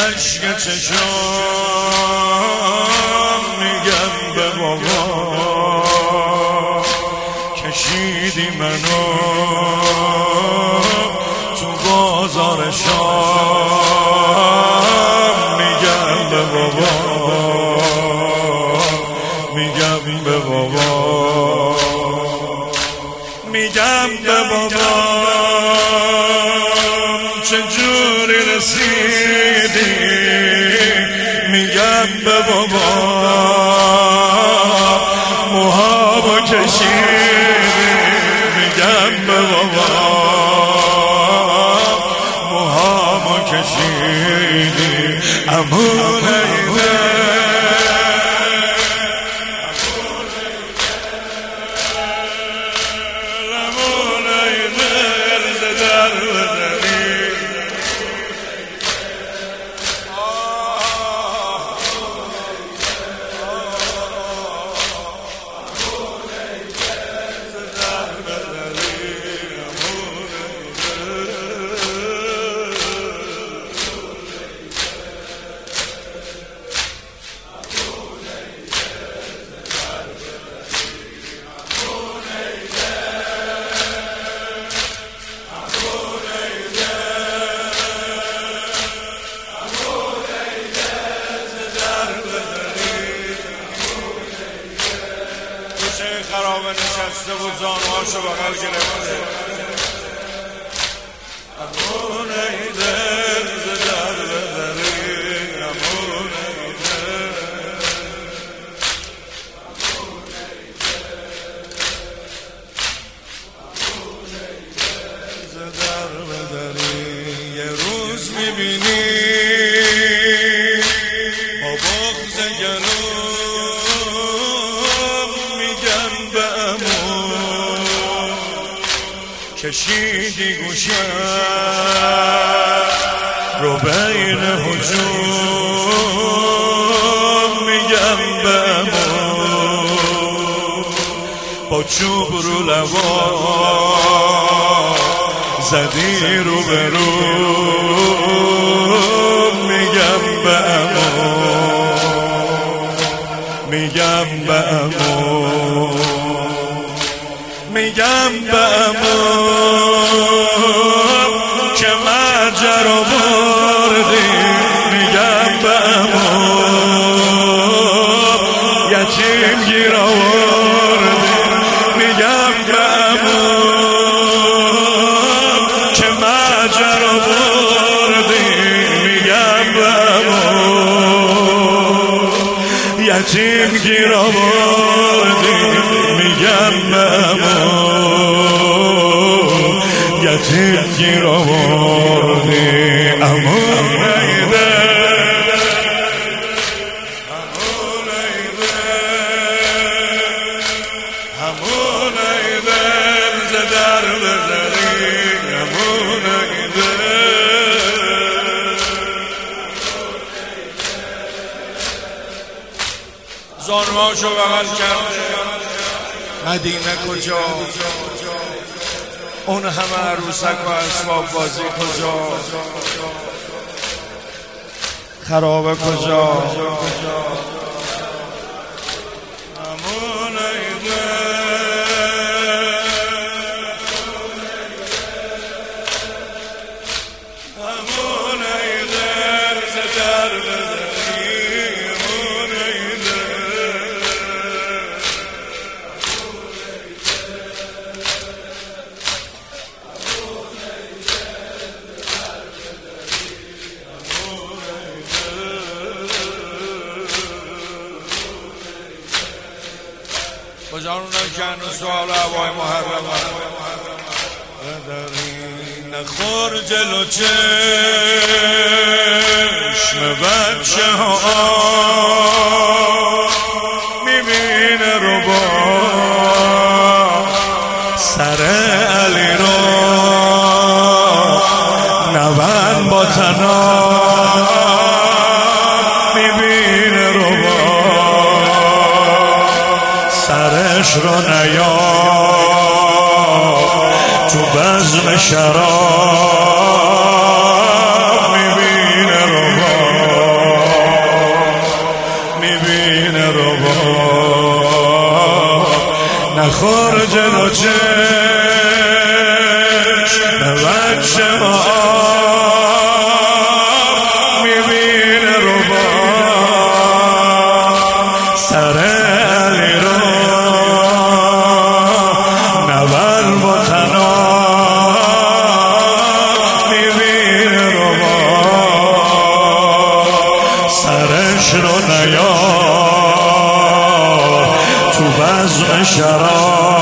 اشک چشام میگم به بابا کشیدی منو تو بازار شام میگم به بابا میگم به بابا میگم به بابا چجوری رسیدی میگم به بابا موهامو کشیدی میگم به بابا موهامو کشیدی امونه خرابه نشسته بود زانوهاشو بغل گرفته امون ای دل ز در بدری امون ای دل ز در بدری یه روز میبینی با بغض گلو کشیدی گوشم رو بین هجوم میگم بمون با چوب رو لبا زدی رو به رو میگم بمون میگم بمون میگم بمون که مجر آوردی میگم بمون یتیم گیر آوردی میگم بمون که مجر آوردی میگم بمون یتیم گیر آوردی میگم بمون یتیم گیر آوردی امون ای دل امون ای دل امون ای دل ز در بدری امون ای دل زانوهاشو بغل کرده مدینه کجا اون همه عروسک و اسباب بازی کجا خرابه کجا امون ای دل امون ای دل ز در بدری امون ای بجانونم که هنوز سوال هوای محرم نخور جلو چشم بچه ها میبینه رو با سر علی رو نبند با تنها میبینه رو با سرش رو نیا تو بزم شراب میبینه رو با نیار تو وضع شراب